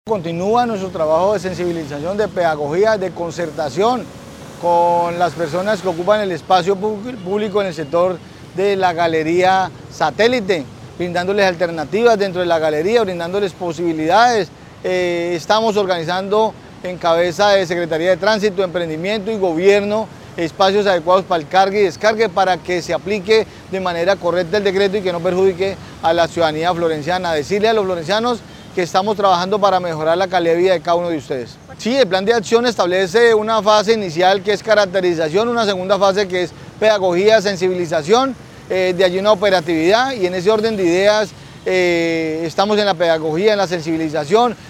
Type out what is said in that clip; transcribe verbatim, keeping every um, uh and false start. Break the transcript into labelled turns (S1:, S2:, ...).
S1: Continúa nuestro trabajo de sensibilización, de pedagogía, de concertación con las personas que ocupan el espacio público en el sector de la galería satélite, brindándoles alternativas dentro de la galería, brindándoles posibilidades. Eh, estamos organizando en cabeza de Secretaría de Tránsito, Emprendimiento y Gobierno espacios adecuados para el cargue y descargue para que se aplique de manera correcta el decreto y que no perjudique a la ciudadanía florenciana. Decirle a los florencianos que estamos trabajando para mejorar la calidad de vida de cada uno de ustedes. Sí, el plan de acción establece una fase inicial que es caracterización, una segunda fase que es pedagogía, sensibilización, eh, de allí una operatividad, y en ese orden de ideas eh, estamos en la pedagogía, en la sensibilización.